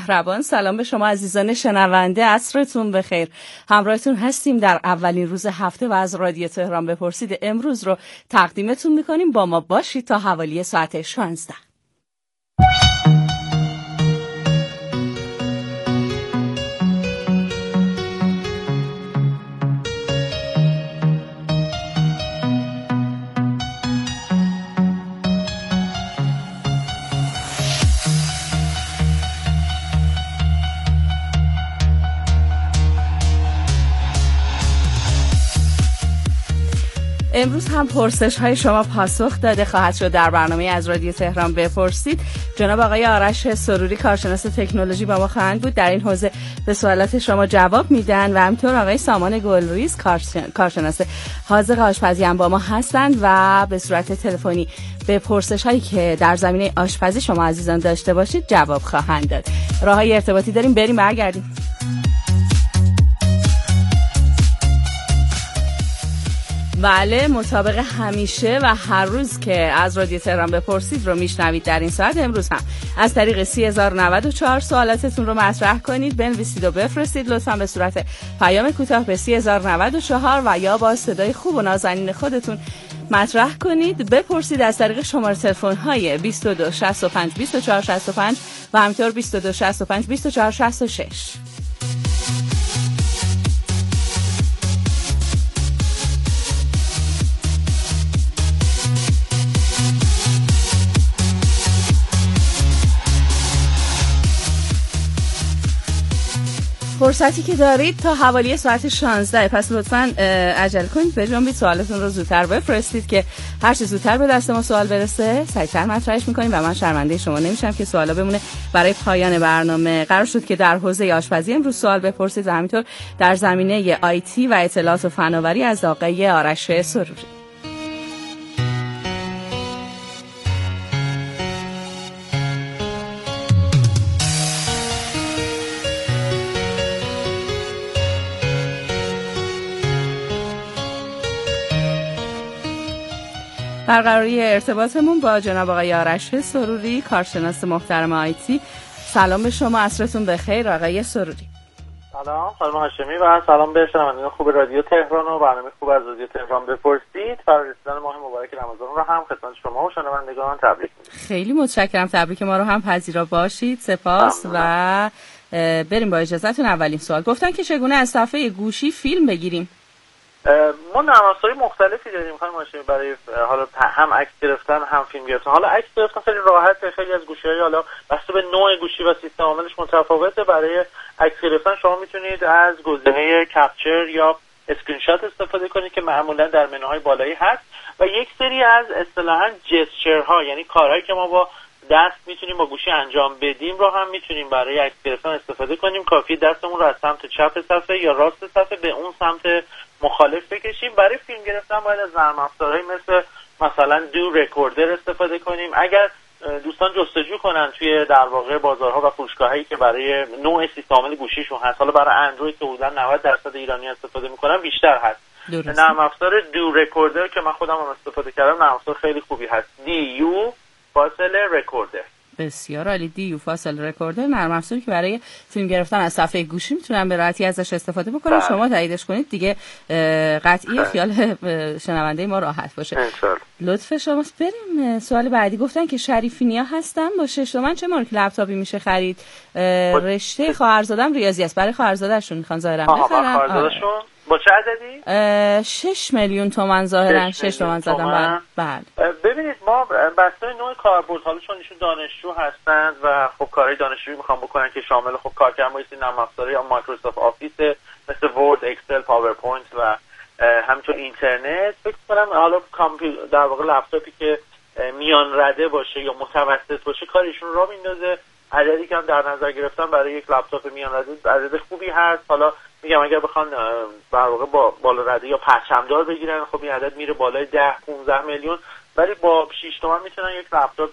مهربان، سلام به شما عزیزان شنونده، عصرتون بخیر. همراهتون هستیم در اولین روز هفته و از رادیو تهران بپرسید امروز رو تقدیمتون میکنیم. با ما باشید تا حوالی ساعت 16. امروز هم پرسش های شما پاسخ داده خواهد شد در برنامه از رادیو تهران بپرسید. جناب آقای آرش سروری کارشناس تکنولوژی با ما خواهند بود، در این حوزه به سوالات شما جواب میدن و همینطور آقای سامان گلریز کارشناس حاذق آشپزی هم با ما هستند و به صورت تلفنی به پرسش هایی که در زمینه آشپزی شما عزیزان داشته باشید جواب خواهند داد. راههای ارتباطی داریم، بریم برگردیم. بله، مطابق همیشه و هر روز که از رادیو تهران بپرسید رو میشنوید در این ساعت، امروز هم از طریق 3094 سوالاتتون رو مطرح کنید، بنویسید و بفرستید لطفاً به صورت پیام کوتاه به 3094 و یا با صدای خوب و نازنین خودتون مطرح کنید. بپرسید از طریق شماره تلفن های 22 65 24 65 و همینطور 22 65 24 66. فرصتی که دارید تا حوالی ساعت 16، پس لطفاً عجله کنید، بجنبید، سوالتون رو زودتر بفرستید که هر چه زودتر به دست ما سوال برسه سریعتر مطرحش می‌کنیم و من شرمنده شما نمیشم که سوالا بمونه برای پایان برنامه. قرار شد که در حوزه آشپزی امروز سوال بپرسید و همینطور در زمینه آیتی و اطلاعات و فناوری از آقای آرش سروری. برقراری ارتباطمون با جناب آقای آرش سروری کارشناس محترم آیتی. سلام به شما، عصرتون بخیر آقای سروری. سلام خانم هاشمی و سلام به شنوندگان خوب رادیو تهران و برنامه خوب از رادیو تهران بپرسید. فرارسیدن ماه مبارک رمضان رو هم خدمت شما و شنوندگان تبریک میگم. خیلی متشکرم، تبریک ما رو هم پذیرا باشید. سپاس. و بریم با اجازهتون اولین سوال. گفتن که چگونه از صفحه گوشی فیلم بگیریم؟ ما نرم افزارهای مختلفی داریم خانم هاشمی برای حالا هم عکس گرفتن هم فیلم گرفتن. حالا عکس گرفتن خیلی راحته، خیلی از گوشی‌های حالا بسته به نوع گوشی و سیستم عاملش متفاوته. برای عکس گرفتن شما میتونید از گزینه کپچر یا اسکرین شات استفاده کنید که معمولا در منوهای بالایی هست و یک سری از اصطلاحاً جسچرها، یعنی کارهایی که ما با دست میتونیم با گوشی انجام بدیم رو هم میتونیم برای عکس گرفتن استفاده کنیم. کافیه دستمون رو از سمت چپ صفحه یا راست صفحه به اون سمت مخالف بکشیم. برای فیلم گرفتن باید از نرم افزارهایی مثلا دو رکوردر استفاده کنیم. اگر دوستان جستجو کنن توی در واقع بازارها و فروشگاهایی که برای نوع سیستم عامل گوشیشون هست، حالا برای اندروید که حدوداً 90% ایرانی استفاده میکنن بیشتر هست. نرم افزار دو رکوردر که من خودم هم استفاده کردم، نرم افزار خیلی خوبی هست. DU فاصله رکوردر. بسیار عالی. DU فاصله رکوردر نرم افزاری که برای فیلم گرفتن از صفحه گوشی میتونن به راحتی ازش استفاده بکنن. شما تاییدش کنید دیگه، قطعی خیال شنونده ما راحت باشه. لطف شماست. بریم سوال بعدی. گفتن که شریفینیا هستن با 6 تومن چه مارک لپتاپی میشه خرید؟ رشته خواهرزادم ریاضی است، برای خواهرزاده‌شون میخوان ظاهرا بخرن. خواهرزاده‌شون با چه عددی؟ 6 میلیون تومان ظاهرا. 6 تومان زدن. بله. ببینید ما بسته نوع کاربرد، حالا چون ایشون دانشجو هستند و خب کارهای دانشجویی میخوان بکنن که شامل خب کار کردن با نرم افزارهای یا مایکروسافت آفیس مثل ورد، اکسل، پاورپوینت و همینطور اینترنت، فکر کنم حالا در واقع لپتاپی که میان رده باشه یا متوسط باشه کارشون را میندازه. عددی که هم در نظر گرفتن برای یک لپتاپ میان رده عدد خوبی هست. حالا میگم اگر بخوان در واقع با بالا رده یا پرچمدار بگیرن خب این عدد میره بالای 10-15 میلیون، ولی با 6 تومن میتونن یک لپتاپ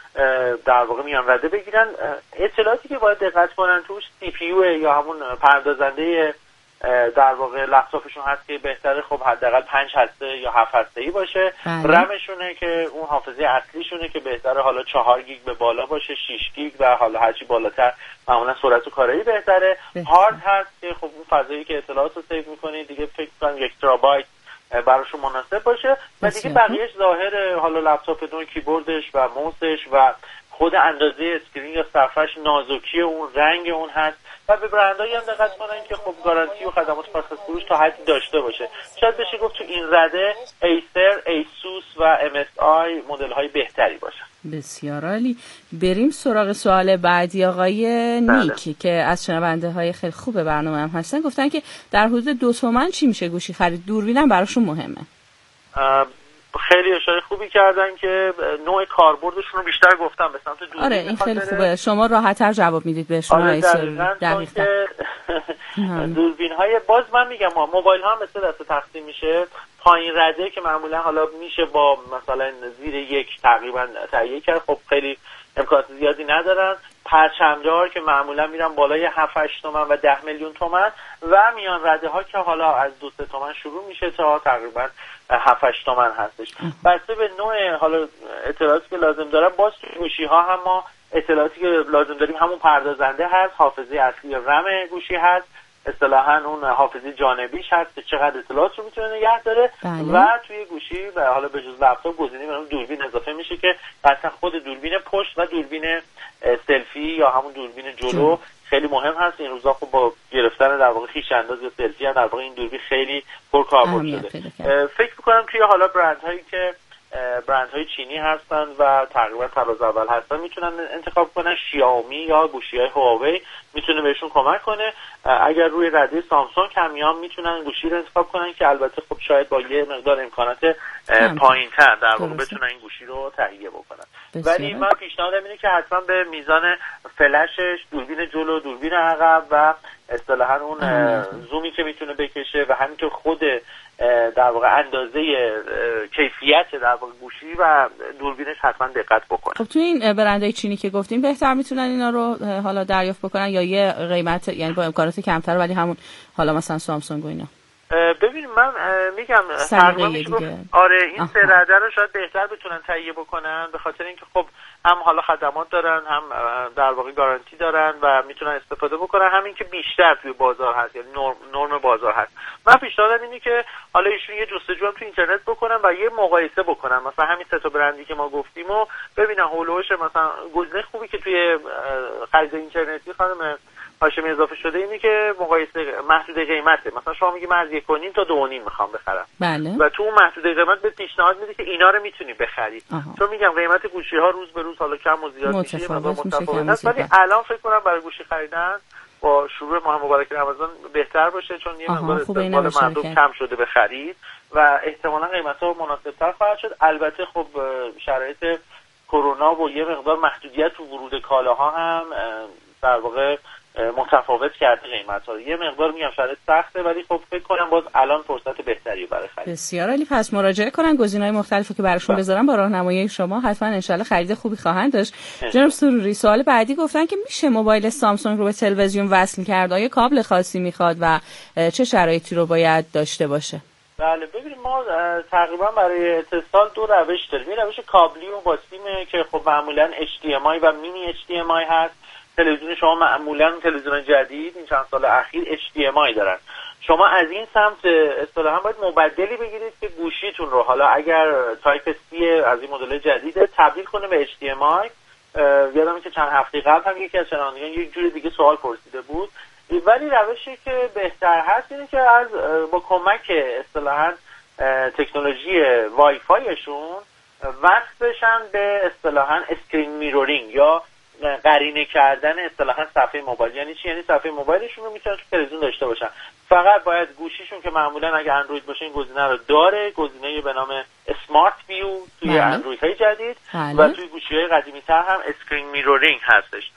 در واقع میان رده بگیرن. اطلاعاتی که باید دقت کنن توش CPU یا همون پردازنده در واقع لپتاپشون هست که بهتره خب حداقل 5 هسته یا 7 هسته‌ای باشه. رمشونه که اون حافظه اصلیشونه که بهتره حالا 4 گیگ به بالا باشه، 6 گیگ و حالا هرچی بالاتر معمولا سرعت کارایی بهتره. هارد هست که خب اون فضایی که اطلاعات رو سیو می‌کنه دیگه فکر کنم 1 ترابایت براشون مناسب باشه و دیگه بقیه‌اش ظاهر حالا لپتاپ نوع کیبوردش و موسش و خود اندازه اسکرین یا صفحه‌اش، نازکی اون، رنگ اون هست و به برندهایی هم دقت کنن که خب گارانتی و خدمات پس از فروش تا حدی داشته باشه. شاید بشه گفت تو این رده ایسر، ایسوس و MSI مدل‌های بهتری باشن. بسیار عالی. بریم سراغ سوال بعدی. آقای نیکی که از شنونده‌های خیلی خوب برنامه هم هستن گفتن که در حدود 2 تومن چی میشه گوشی خرید؟ دوربینم براشون مهمه. خیلی اشاره خوبی کردن که نوع کاربردشون رو بیشتر گفتم به سمت دوربین. آره این خیلی خوبه، شما راحت‌تر جواب میدید بهشون. آره دقیقاً. دوربین‌های باز من میگم موبایل ها هم مثل دسته تقسیم میشه، پایین رده که معمولا حالا میشه با مثلا زیر 1 تقریبا تهیه کرد، خب خیلی امکانات زیادی ندارن. پرچمدار که معمولا میرن بالای 7-8 تومن و 10 میلیون تومن و میان رده ها که حالا از 2-3 تومن شروع میشه تا تقریبا 7-8 تومن هستش. بسته به نوع حالا اطلاعاتی که لازم دارن. باز تو گوشی ها هم ما اطلاعاتی که لازم داریم همون پردازنده هست، حافظه اصلی رم گوشی هست، اصطلاحاً اون حافظه جانبیش هست که چقدر اطلاعات رو میتونه نگه داره. و توی گوشی و حالا به جز لپتاپ گزینه برای دوربین اضافه میشه که مثلا خود دوربین پشت و دوربین سلفی یا همون دوربین جلو خیلی مهم هست. این روزا خب با گرفتن در واقع خویش انداز یا سلفی هم در واقع این دوربین خیلی پرکاربرد شده. فکر می‌کنم توی حالا برندهایی که برندهای چینی هستن و تقریبا طراز اول هستن میتونن انتخاب کنن. شیائومی یا گوشی‌های هواوی میتونه بهشون کمک کنه. اگر روی رده سامسونگ هم میان میتونن گوشی رو انتخاب کنن که البته خب شاید با یه مقدار امکانات پایین‌تر در واقع بتونن این گوشی رو تهیه بکنن. ولی من پیشنهادم اینه که حتما به میزان فلشش، دوربین جلو، دوربین عقب و اصطلاحاً اون زومی که میتونه بکشه و همینطور خود در واقع اندازه کیفیت در واقع گوشی و دوربینش حتما دقت بکنه. خب تو این برندهای چینی که گفتیم بهتر میتونن اینا رو حالا دریافت بکنن یا یه قیمت یعنی با امکانات کمتر ولی همون حالا مثلا سامسونگ و اینا؟ ببین من میگم تقریبا آره این سه رده رو شاید بهتر بتونن تهیه بکنن به خاطر اینکه خب هم حالا خدمات دارن، هم در واقع گارانتی دارن و میتونن استفاده بکنن، همین که بیشتر توی بازار هست، یعنی نرم بازار هست. من پیشنهادم اینه که حالا ایشون یه جستجو هم تو اینترنت بکنن و یه مقایسه بکنن، مثلا همین سه تا برندی که ما گفتیم و ببینن هولوش مثلا گزینه خوبی که توی خرید اینترنتی خانم هاشمی اضافه شده اینه که مقایسه محدود قیمته. مثلا شما میگی من از 1.5 تا 2.5 میخوام بخرم. بله. و تو اون محدود قیمت به پیشنهاد میده که اینا رو میتونی بخری. چون میگم قیمت گوشی ها روز به روز حالا کم و زیاد میشه، متفاوت است، ولی الان فکر کنم برای گوشی خریدن با شروع ماه مبارک رمضان بهتر باشه، چون یه مقدار استقبال مردم کم شده به خرید و احتمالاً قیمت‌ها مناسب‌تر خواهد شد. البته خب شرایط کرونا و یه مقدار محدودیت تو ورود کالاها هم در واقع متفاوت کرده قیمت‌ها رو. یه مقدار میگم شرایط سخته ولی خب فکر کنم باز الان فرصت بهتری برای خرید. بسیار عالی. پس مراجعه کنن، گزینه‌های مختلفی که براشون بذارن با راهنمایی شما حتما ان شاءالله خرید خوبی خواهند داشت. جناب سروری سوال بعدی گفتن که میشه موبایل سامسونگ رو به تلویزیون وصل کرد؟ آیا کابل خاصی میخواد و چه شرایطی رو باید داشته باشه؟ بله ببینید ما تقریبا برای اتصال دو روش داریم. یه روش کابلی و با سیمه که خب معمولا HDMI و مینی HDMI هست. تلویزیون شما معمولا تلویزیون جدید این چند سال اخیر HDMI دارن. شما از این سمت اصطلاحاً باید مبدلی بگیرید که گوشیتون رو حالا اگر تایپ C از این مدل جدید تبدیل کنه به HDMI. یادمه که چند هفته قبل هم یکی از شنوندگان یک جور دیگه سوال پرسیده بود. ولی روشی که بهتر هست اینه که از با کمک اصطلاحاً تکنولوژی وای فایشون وصل بشن به اصطلاحاً اسکرین میرورینگ یا قرینه کردن اصطلاحاً صفحه موبایل. یعنی چی؟ یعنی صفحه موبایلشون رو میتونن تو تلویزیون داشته باشن. فقط باید گوشیشون که معمولا اگه اندروید باشه این گزینه رو داره، گزینه به نام اسمارت ویو توی اندرویدهای جدید و توی گوشی‌های قدیمی‌تر هم اسکرین میرورینگ هستش.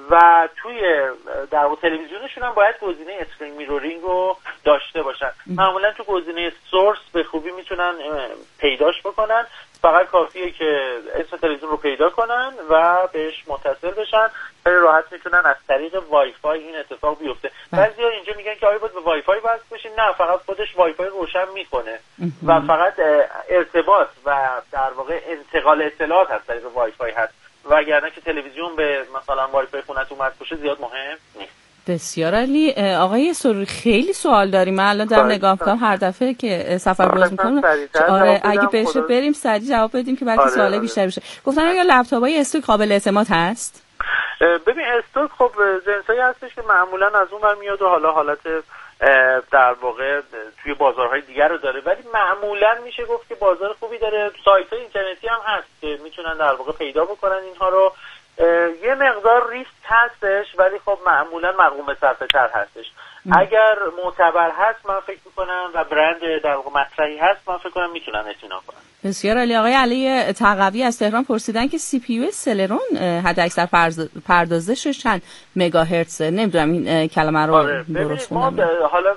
و توی در واقع تلویزیونشون هم باید گزینه اسکرین میرورینگ رو داشته باشن. معمولا تو گزینه سورس به خوبی میتونن پیداش بکنن فقط کافیه که اسم تلویزیون رو پیدا کنن و بهش متصل بشن. خیلی راحت میتونن از طریق وای فای این اتفاق بیفته. بعضیا اینجا میگن که آیا باید به وای فای وصل بشین؟ نه، فقط خودش وای فای روشن میکنه و فقط ارتباط و در واقع انتقال اطلاعات از طریق وای فای هست، وگرنه که تلویزیون به مثلا وای فای خونتون وصل بشه زیاد مهم نیست. بسیار عالی. آقای سروری خیلی سوال داریم. من الان دارم نگاه می‌کنم هر دفعه که سفر باز می‌کنم. آره اگه بشه بریم سریع جواب بدیم که بلکه سوالای بیشتر بشه. گفتن آیا لپتاپ‌های استوک قابل اعتماد هست؟ ببین استوک خب جنسایی هستش که معمولا از اون برمیاد و حالا حالت در واقع توی بازارهای دیگر رو داره، ولی معمولا میشه گفت که بازار خوبی داره. سایت‌های اینترنتی هم هست که میتونن در واقع پیدا بکنن اینها رو. یه مقدار ریسک هستش ولی خب معمولا مقوم صرفه‌تر هستش. اگر معتبر هست من فکر میکنم و برند در واقع مطرحی هست من فکر کنم میتونن اطمینان کنن. بسیار عالی. آقای علی تقوی از تهران پرسیدن که سی پی یو سلرون حداکثر پردازشش چند مگاهرتز؟ نمیدونم این کلمه رو درست خوندم. حالا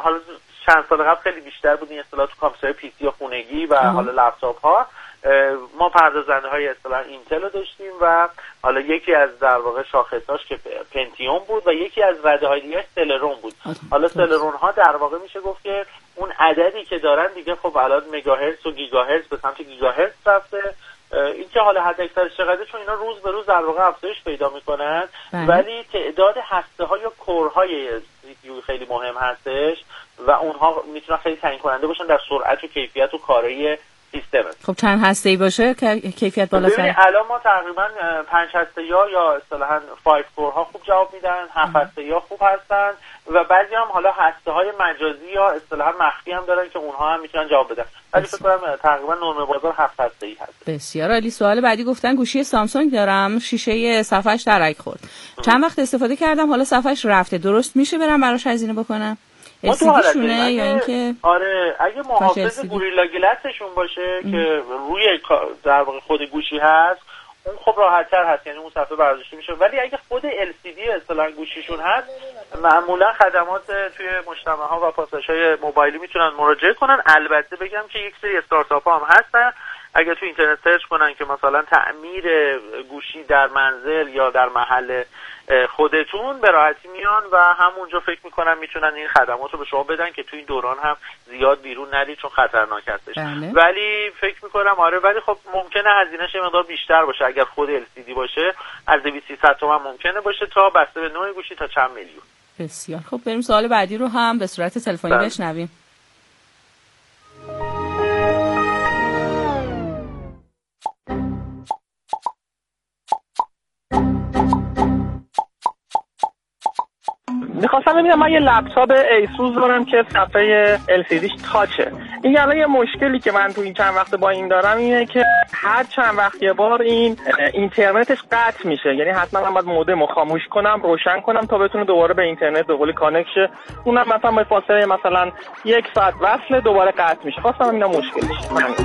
چند سال قبل خیلی بیشتر بود این اصطلاح تو کامپیوترهای پی سی خونگی و حالا لپتاپ ها. ما پردازنده های اصطلاح اینتل رو داشتیم و حالا یکی از در واقع شاخصاش که پنتیوم بود و یکی از رده های دیگه سلرون بود. حالا سلرون ها در واقع میشه گفت که اون عددی که دارن دیگه خب الان مگاهرتز و گیگاهرتز به سمت گیگاهرتز رفته. این که حالا حد اکثر چقدر، چون اینا روز به روز در واقع افزایش پیدا میکنن، ولی تعداد هسته ها یا کور های سی پی یو خیلی مهم هستش و اونها میتونن خیلی تعیین کننده باشن در سرعت و کیفیت و کارایی سیستم. خب چند هسته‌ای باشه که کیفیت بالاتر؟ الان ما تقریبا 5 هسته‌ای یا اصطلاحاً 5 کور ها خوب جواب میدن، 7 هسته‌ای ها خوب هستن و بعضی هم حالا هسته‌های مجازی یا اصطلاحاً مخفی هم دارن که اونها هم میتونن جواب بدن. ولی فکر کنم تقریبا نرم بازار 7 هسته‌ای هست. بسیار عالی. سوال بعدی گفتن گوشی سامسونگ دارم، شیشه صفحه‌اش ترک خورد. چند وقت استفاده کردم حالا صفحه‌اش رفته. درست میشه برام براش هزینه بکنم؟ شونه یا اینکه آره اگه محافظ گوریلا گلسشون باشه که روی در واقع خود گوشی هست اون خب راحت‌تر هست، یعنی اون صفحه برداشته میشه. ولی اگه خود LCD اصطلاحاً گوشیشون هست معمولا خدمات توی مجتمع‌ها و پاساژهای موبایلی میتونن مراجعه کنن. البته بگم که یک سری استارتاپ‌ها هم هستن اگه تو اینترنت سرچ کنن که مثلا تعمیر گوشی در منزل یا در محل خودتون به راحتی میان و همونجا فکر میکنن میتونن این خدمات رو به شما بدن که تو این دوران هم زیاد بیرون نرید چون خطرناک هستش. ولی فکر میکنم آره، ولی خب ممکنه هزینه‌اش یه مقدار بیشتر باشه. اگر خود LCD باشه از 200-300 تومن ممکنه باشه تا بسته به نوع گوشی تا چند میلیون. بسیار خب بریم سوال بعدی رو هم به صورت تلفنی بشنویم. میخواستم ببینم من یه لپتاپ ایسوس دارم که صفحه LCDش تاچه. این الان یه مشکلی که من تو این چند وقت با این دارم اینه که هر چند وقت یه بار این اینترنتش قطع میشه، یعنی حتما من باید مودم رو خاموش کنم روشن کنم تا بتونه دوباره به اینترنت به قول کانکت شه. اونم مثلا با فاصله مثلا 1 ساعت وصل دوباره قطع میشه. خواستم ببینم مشکلش.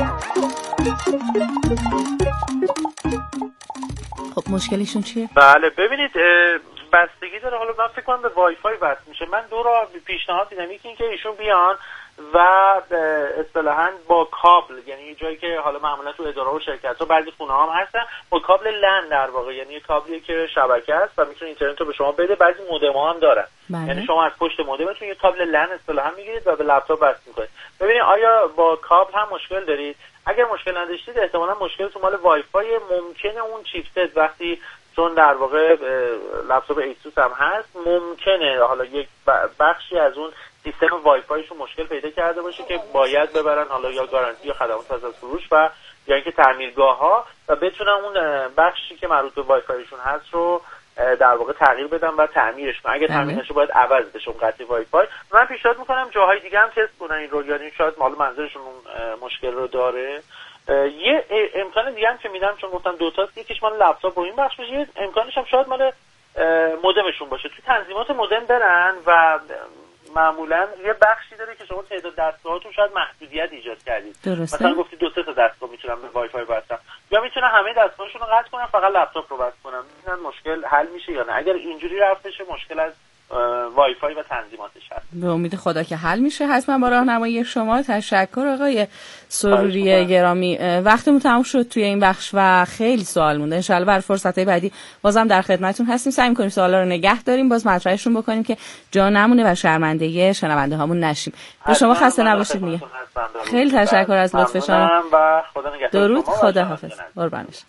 خب مشکلشون چیه؟ بله ببینید بستگی داره. حالا من فکر کنم به وای فای وصل میشه. من دو راه پیشنهاد دیدم، یکی اینکه ایشون بیان و اصطلاحاً با کابل، یعنی یه جایی که حالا معمولا تو اداره و شرکت‌ها بعضی خونه‌ها هم هستن با کابل لن در واقع، یعنی کابلی که شبکه است و میتونه اینترنت رو به شما بده. بعضی مودم‌ها هم دارن. یعنی شما از پشت مودمتون یه کابل لن اصطلاحاً میگیرید و به لپتاپ وصل می‌کنید. ببینید آیا با کابل هم مشکل دارید؟ اگر مشکل نداشتید احتمالاً مشکلتون مال وای فای. ممکنه اون چیپست وقتی چون در واقع لپتاپ ایسوس هم هست ممکنه حالا یک بخشی از اون سیستم وای فایشون مشکل پیدا کرده باشه که باید ببرن حالا یا گارانتی یا خدمات پس از فروش و یا اینکه تعمیرگاه‌ها و بتونن اون بخشی که مربوط به وای فایشون هست رو در واقع تغییر بدن و تعمیرش کنن. اگه تعمیر نشه باید عوض بشه اون قطعه وای فای. من پیشنهاد میکنم جاهای دیگه هم تست کنن این رو، یعنی شاید مال منظرشون اون مشکل رو داره. یه امکان دیگه هم که میدم چون گفتم دو تاست، یکیش مال لپتاپ رو این بخش بشه، امکانش هم شاید مال مودمشون باشه. تو تنظیمات مودم برن و معمولا یه بخشی داره که شما تعداد دستگاهاتون شاید محدودیت ایجاد کردید. مثلا گفتی 2-3 تا دستگاه میتونن به وای فای وصل، یا میتونن همه دستگاهشون رو قطع کنن فقط لپتاپ رو وصل کنن. ببینن مشکل حل میشه یا نه. اگر اینجوری رفت بشه مشکل از وای فای و تنظیماتش هست. به امید خدا که حل میشه. حتما با راهنمایی شما. تشکر آقای سروری گرامی. وقتمون تموم شد توی این بخش و خیلی سوال مونده. ان شاءالله بر فرصت‌های بعدی بازم در خدمتتون هستیم. سعی می‌کنیم سوالا رو نگه داریم، باز مطرحشون بکنیم که جا نمونه و شرمنده شنونده هامون نشیم. به شما خسته نباشید میگم. خیلی تشکر از لطف شما و خدا نگهدار. درود، خداحافظ. قربانش.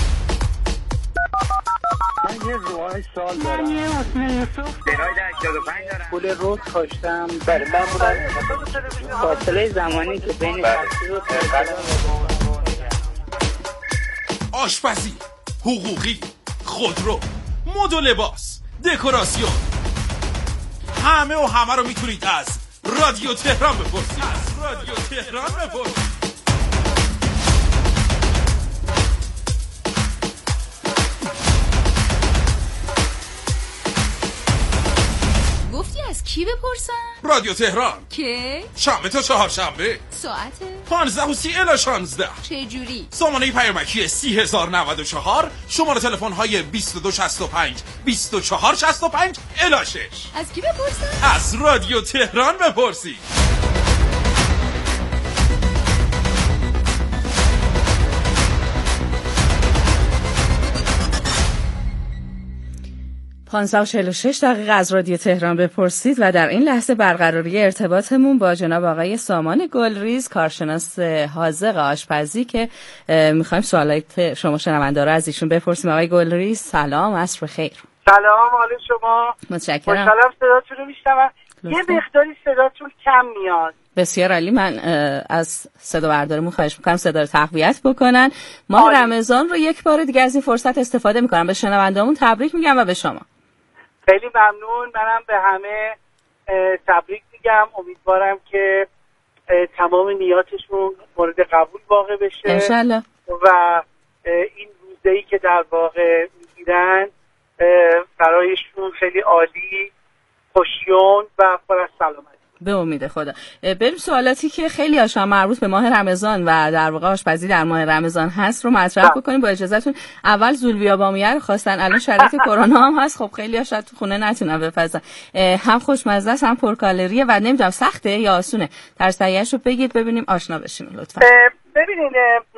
من یه روهای سال دارم. من یه اسم یوسف درای در 85 دارم. پول روز کاشتم. بله من بودم فاصله زمانی که بین تحصیل و آشپزی، حقوقی، خودرو، مد و لباس، دکوراسیون، همه رو میتونید از رادیو تهران بپرسید. گفتی از کی بپرسم؟ رادیو تهران. که؟ شنبه تا چهارشنبه ساعت 15:30 الی 16. چجوری؟ سامانه پیامکی 30094، شماره تلفن های 2265 2465 الی 6. از کی بپرسم؟ از رادیو تهران بپرسید. 546 دقیقه از رادیو تهران بپرسید و در این لحظه برقراری ارتباطمون با جناب آقای سامان گلریز، کارشناس حاذق آشپزی که میخوایم سوالات شما شنونده رو از ایشون بپرسیم. آقای گلریز سلام، عصر بخیر. سلام، حال شما؟ متشکرم. خوشحالم صداتون رو میشنوم. یه مقداری صداتون کم میاد. بسیار عالی. من از صدا بردارمون خواهش میکنم صدا رو تقویت بکنن. ماه رمضان رو یک بار دیگه از این فرصت استفاده میکنم، به شنوندهامون تبریک میگم و به شما. خیلی ممنون. منم به همه تبریک میگم. امیدوارم که تمام نیاتشون مورد قبول واقع بشه انشالله و این روزه‌ای که در واقع میگیرن برایشون خیلی عالی، خوشیون و پر از سلامتی. به امید خدا. بریم سوالاتی که خیلی هاشون مربوط به ماه رمضان و در واقع آشپزی در ماه رمضان هست رو مطرح بکنیم. با اجازهتون اول زولبیا بامیه رو خواستن. الان شرایط کرونا هم هست، خب خیلی ها شاید تو خونه نتونن بپزن. هم خوشمزه است هم پرکالریه و نمیدونم سخته یا آسونه. ترسیه‌اش رو بگید ببینیم آشنا بشیم لطفا. ببینید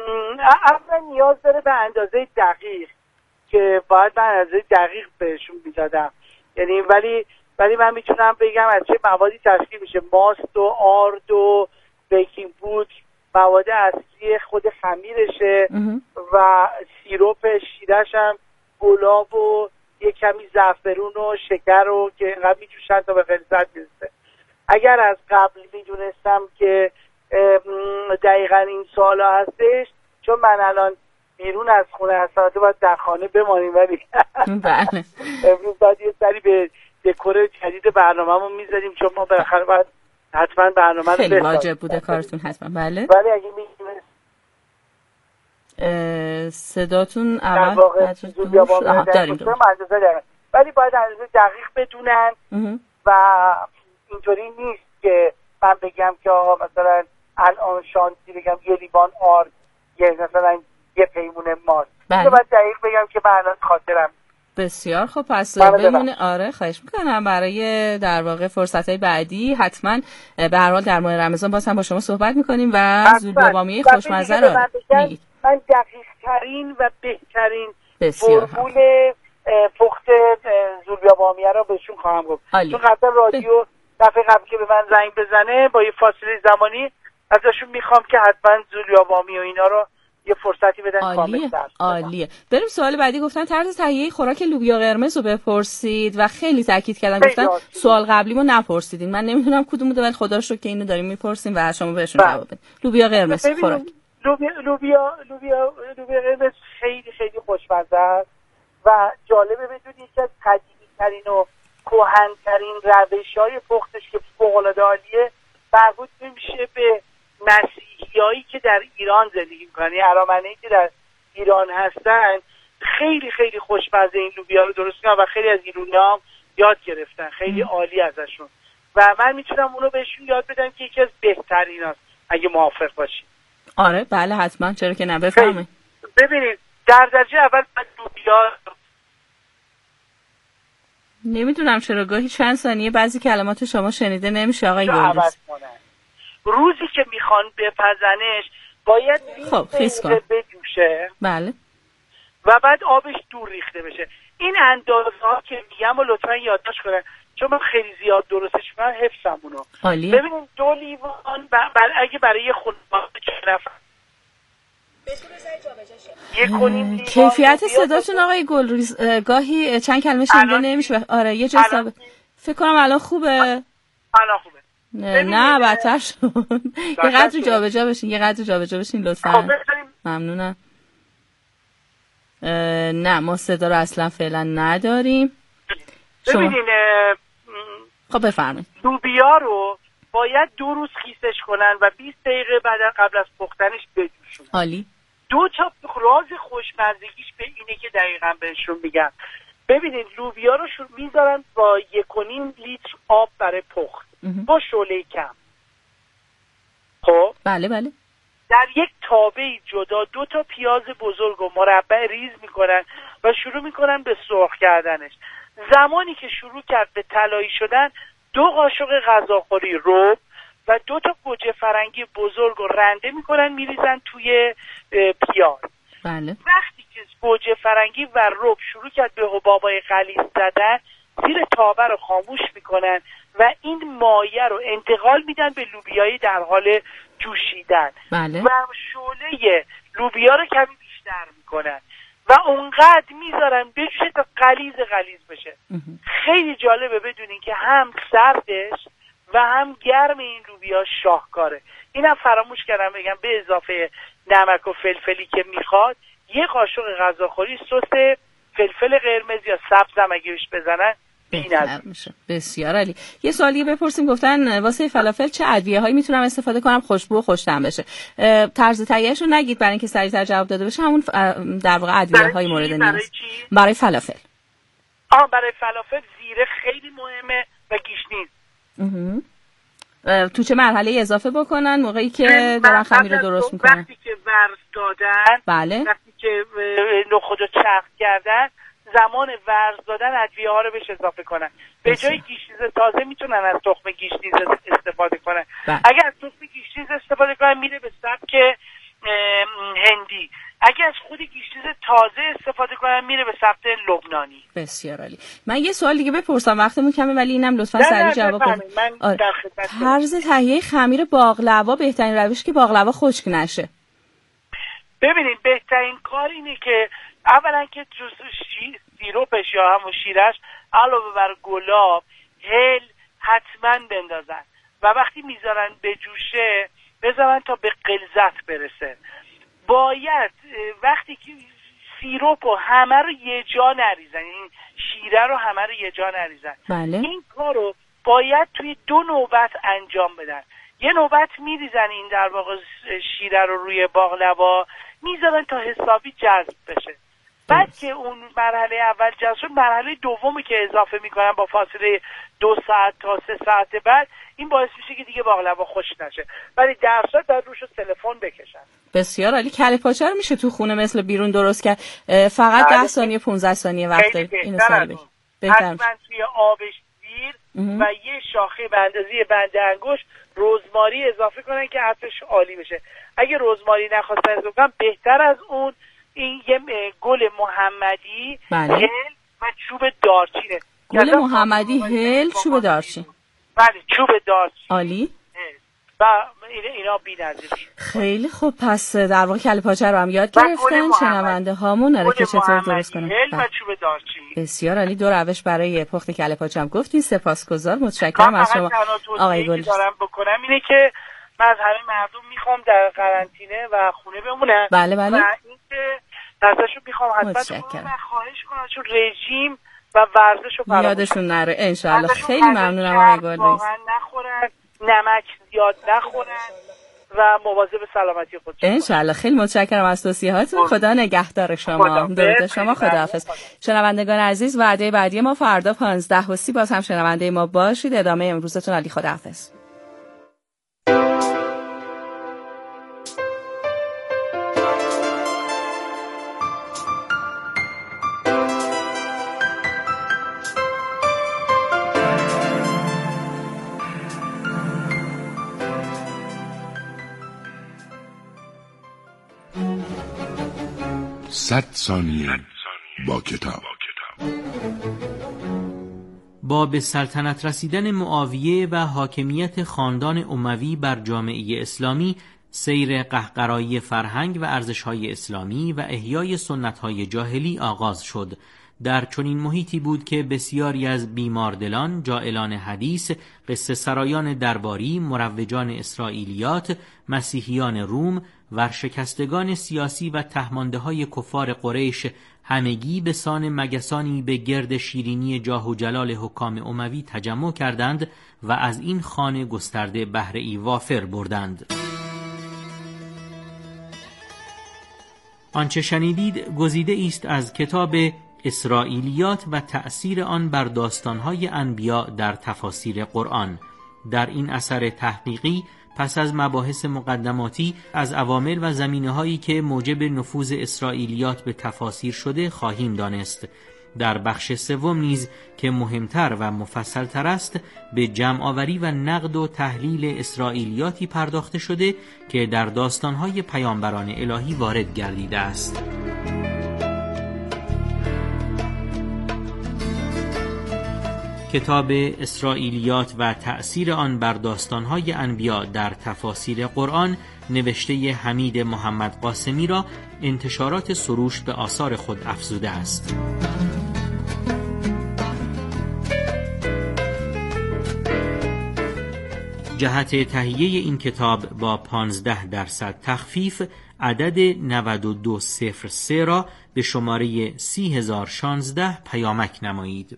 اصلا نیاز داره به اندازه دقیق که باید به اندازه دقیق بهشون میدادم. یعنی ولی من میتونم بگم از چه موادی تشکیل میشه. ماست و آرد و بیکینگ پودر مواد اصلی خود خمیرشه و سیروپ شیرش هم گلاب و یک کمی زعفرون و شکر رو که اینقدر میجوشن تا به غلظت میرسه. اگر از قبل میدونستم که دقیقا این سوالا هستش، چون من الان بیرون از خونه هستم تو باید در خانه بمانیم، ولی بله امروز باید یه سری به دکور جدید برنامه‌مون میذاریم چون ما بالاخره باید حتما برنامه رو خیلی واجب بوده کارتون حتما. بله ولی اگه میتونست صداتون در واقع زولبیا بامیه داریم ولی باید اندازه دقیق بدونن و اینطوری نیست که من بگم که آقا مثلا الان شانسی بگم یه لیوان آرد یه مثلا یه پیمونه ماست. بله. باید دقیق بگم که من الان خاطرم. بسیار خب پس بمونه. آره خواهش میکنم برای در واقع فرصتهای بعدی حتما به هر حال در ماه رمضان باز هم با شما صحبت میکنیم و زولبیا بامیه خوشمزه رو میگید. من دقیق ترین و بهترین فرمول پخت زولبیا بامیه رو بهشون خواهم گفت. چون قبلا رادیو دفعه قبل که به من زنگ بزنه با یه فاصله زمانی ازشون میخوام که حتما زولبیا بامیه و اینا رو یه فرصتی بدن کامل درس. عالیه. بریم سوال بعدی. گفتن طرز تهیه خوراک لوبیا قرمز رو بپرسید و خیلی تاکید کردن. گفتن سوال قبلیمو نپرسیدین. من نمیدونم کدوم بوده ولی خدا رو شکر که اینو داریم میپرسیم و شما بهشون جواب بدید. لوبیا قرمز خوراک. لوبیا قرمز خیلی خیلی خوشمزه است و جالبه بدونید که از قدیمی‌ترین و کهن‌ترین روش‌های پختش که فوق‌العاده عالیه مربوط میشه به مسیحیایی که در ایران زندگی میکنن، یعنی ارامنه‌ای که در ایران هستن. خیلی خیلی خوشمزه این لوبیا رو درست میکنن و خیلی از ایرانی‌ها هم یاد گرفتن. خیلی عالی ازشون و من میتونم اونو بهشون یاد بدم که یکی از بهترین هست اگه موافق باشید. آره بله حتما، چرا که نه، بفرمایید. ببینید در درجه اول لوبیا نمیدونم چرا گاهی چند ثانیه بعضی کلمات شما شنیده نمیشه آقای گلدوز. روزی که میخوان بپزنش باید خیس کن بجوشه. بله. و بعد آبش دور ریخته بشه. این اندازه ها که میگم و لطفا یادداشت کنن چون من خیلی زیاد درستش میکنم حفظمونو. ببینید 2 لیوان اگه برای یه خانواده 4 نفر کیفیت صداتون آقای گلریز گاهی چند کلمه شنیده نمیشه. آره یه جساب فکر کنم الان خوبه. الان خوبه. نه بدتر شد. یه قدر جابجا بشین لطفا. ممنونم. نه ما صدا رو اصلا فعلا نداریم. ببینین خب بفرمایید. لوبیا رو باید 2 روز خیسش کنن و 20 دقیقه بعد قبل از پختنش بجوشونن. عالی. 2 تا راز خوشمزگیش به اینه که دقیقاً بهشون میگم. ببینید لوبیا رو میذارن با 1.5 لیتر آب برای پخت با شعله کم. خب بله. در یک تابه جدا 2 تا پیاز بزرگ و مربع ریز میکنن و شروع میکنن به سرخ کردنش. زمانی که شروع کرد به طلایی شدن 2 قاشق غذاخوری رب و 2 تا گوجه فرنگی بزرگ رو رنده میکنن میریزن توی پیاز. بله. وقتی که گوجه فرنگی و رب شروع کرد به حبابای غلیظ زدن زیر تابه رو خاموش میکنن و این مایه رو انتقال میدن به لوبیایی در حال جوشیدن. بله. و شعله لوبیا رو کمی بیشتر میکنن و اونقدر میذارن بجوشه تا غلیظ بشه. خیلی جالبه بدونین که هم سردش و هم گرم این لوبیا شاهکاره. اینم فراموش کردم بگم به اضافه نمک و فلفلی که میخواد 1 قاشق غذاخوری سس فلفل قرمز یا سبزم اگه بهش بزنن بهتر میشه. بسیار عالی. یه سوالی بپرسیم گفتن واسه فلافل چه ادویه‌هایی میتونم استفاده کنم خوشبو و خوش‌طعم بشه؟ طرز تهیه‌اش رو نگید برای اینکه سریعتر جواب داده بشه. همون در واقع ادویه‌های مورد نیاز. برای فلافل. برای فلافل زیره خیلی مهمه و گیشنیز. تو چه مرحله اضافه بکنن موقعی که دارن خمیر رو درست میکنن؟ وقتی که ورز دادن. بله. وقتی که نخود رو چرخ کردن زمان ورز دادن ادویه ها رو بهش اضافه کنن. به جای گیشنیز تازه میتونن از تخم گیشنیز استفاده کنن. اگر از تخم گیشنیز استفاده کنن میره به سبک هندی. اگر از خود گیشنیز تازه استفاده کنن میره به سبک لبنانی. بسیار عالی. من یه سوال دیگه بپرسم وقتمون کمه ولی اینم لطفا سریع جواب بدید. طرز تهیه خمیر باقلوا بهترین روش که باقلوا خشک نشه. ببینید بهترین کار اینه که اولا که سیروپش یا همون شیرش علاوه بر گلاب هل حتما بندازن و وقتی میذارن به جوشه بذارن تا به غلظت برسه. باید وقتی که سیروپ رو همه رو یه جا نریزن، این شیره رو همه رو یه جا نریزن. بله. این کار رو باید توی 2 نوبت انجام بدن. یه نوبت میریزن این در واقع شیره رو روی باقلوا میذارن تا حسابی جذب بشه. بعد که اون مرحله اول جذب شد مرحله دومی که اضافه میکنن با فاصله 2 ساعت تا 3 ساعت بعد این باعث میشه که دیگه باقلوا خشک نشه ولی در صورت باید روش تلفن بکشن. بسیار عالی. کله پاچه رو میشه تو خونه مثل بیرون درست کرد؟ فقط 10 ثانیه 15 ثانیه وقت دارید اینو سریع بگید. حتما توی آبش زیر و یه شاخه به اندازه بند انگشت رزماری اضافه کنن که عطرش عالی بشه. اگه رزماری نخواستن اضافه کنن بهتر از اون این یه گل محمدی هل و چوب دارچینه. گل محمدی هل چوب دارچین. بله چوب دارچین عالی. و اینا بی‌نظیر. خیلی خوب. پس در واقع کله پاچه رو هم یاد گرفتن شنونده هامون آره که چطور درست کنن. هل و چوب دارچین. بسیار عالی. 2 روش برای پخت کله پاچه هم گفتین. سپاسگزار. متشکرم از شما آقای گل. دارم بکنم اینه که من از همه مردم میخوام در قرنطینه و خونه بمونن. بله. و اینکه ازشون میخوام حتما خواهش کنم چون رژیم و ورزش رو یادشون نره ان شاء الله. خیلی ممنونم آقای گلریز. واقعا نخورن، نمک زیاد نخورن و مواظب سلامتی خودشون ان شاء الله. خیلی متشکرم از توصیهاتون. خدا نگهدار شما. درود شما. خداحافظ. شنوندگان عزیز وعده بعدی ما فردا 15:30 باز هم شنونده ما باشید. ادامه امروزتون عالی. خداحافظ. 100 ثانیه با کتاب. با به سلطنت رسیدن معاویه و حاکمیت خاندان اموی بر جامعه اسلامی، سیر قهقرایی فرهنگ و ارزش‌های اسلامی و احیای سنت‌های جاهلی آغاز شد. در چنین محیطی بود که بسیاری از بیماردلان، جاهلان حدیث، قصه سرایان درباری، مروجان اسرائیلیات، مسیحیان روم، ورشکستگان سیاسی و تهمانده‌های کفار قریش همگی به سان مگسانی به گرد شیرینی جاه و جلال حکام اموی تجمع کردند و از این خانه گسترده بهره‌ای وافر بردند. آنچه شنیدید گزیده است از کتاب اسرائیلیات و تأثیر آن بر داستان‌های انبیا در تفاسیر قرآن. در این اثر تحقیقی پس از مباحث مقدماتی از عوامل و زمینه‌هایی که موجب نفوذ اسرائیلیات به تفاسیر شده خواهیم دانست. در بخش سوم نیز که مهمتر و مفصل‌تر است، به جمع‌آوری و نقد و تحلیل اسرائیلیاتی پرداخته شده که در داستان‌های پیامبران الهی وارد گردیده است. کتاب اسرائیلیات و تأثیر آن بر داستان‌های انبیا در تفاسیر قرآن نوشته حمید محمد قاسمی را انتشارات سروش به آثار خود افزوده است. جهت تهیه این کتاب با 15% تخفیف عدد 9203 را به شماره 30016 پیامک نمایید.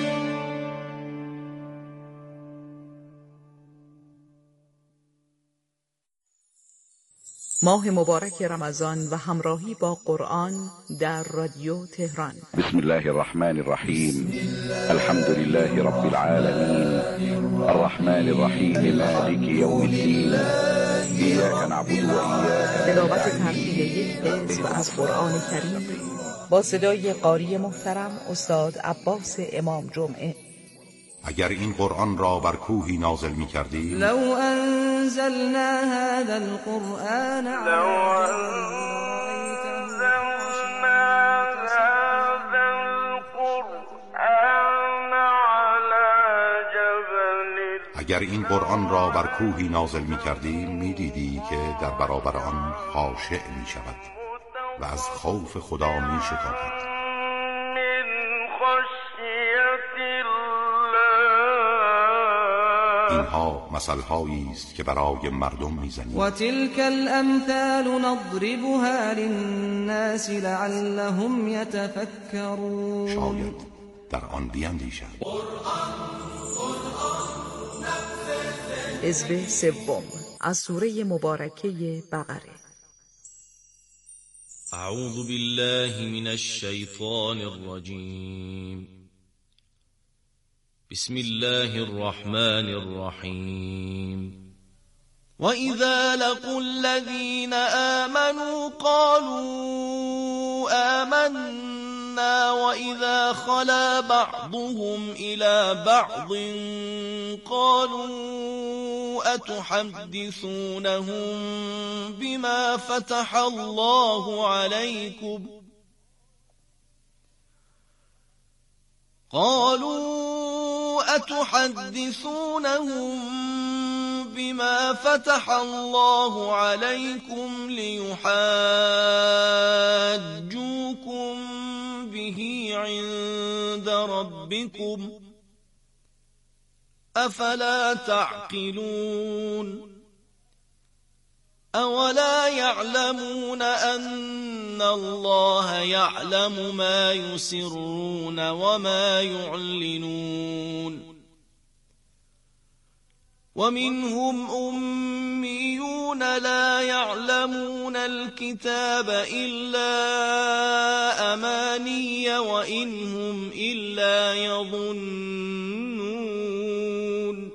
ماه مبارک رمضان و همراهی با قرآن در رادیو تهران. بسم الله الرحمن الرحیم. الحمد لله رب العالمین، الرحمن الرحیم، مالک یوم الدین، ایاک نعبد و ایاک. تلاوت ترتیل یک حزب از قرآن کریم با صدای قاری محترم استاد عباس امام جمعه. اگر این قرآن را بر کوهی نازل می کردی، لو انزلنا هذا القرآن اگر این قرآن را بر کوهی نازل می کردی، می دیدی که در برابر آن خاشع می شود و از خوف خدا می شتابد. اینها مثل‌هایی است که برای مردم می‌زنیم. و تلک الامثال نضربها للناس لعلهم يتفکرون. شاید در آن بیندیشند. حزب سوم از سوره مبارکه بقره. اعوذ بالله من الشیطان الرجیم. بسم الله الرحمن الرحیم. وَإِذَا لَقُوا الَّذِينَ آمَنُوا قَالُوا آمَنَّا وَإِذَا خَلَا بَعْضُهُمْ إِلَى بَعْضٍ قَالُوا أَتُحَدِّثُونَهُم بِمَا فَتَحَ اللَّهُ عَلَيْكُمْ بما فتح الله عليكم ليحاجوكم به عند ربكم أفلا تعقلون أولا يعلمون أن الله يعلم ما يسرون وما يعلنون ومنهم أميون لا يعلمون الكتاب إلا أماني وإنهم إلا يظنون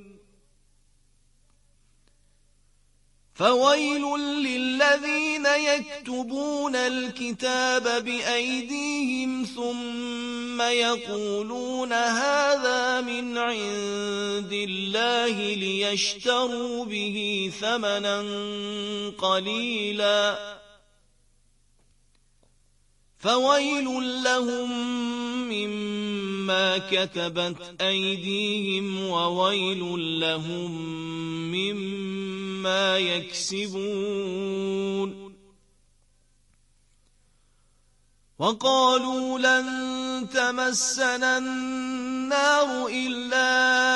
فويل للذين يكتبون الكتاب بأيديهم ثم يقولون هذا من عند الله ليشتروا به ثمنا قليلا فويل لهم مما كتبت أيديهم وويل لهم مما يكسبون وقالوا لن تمسنا النار إلا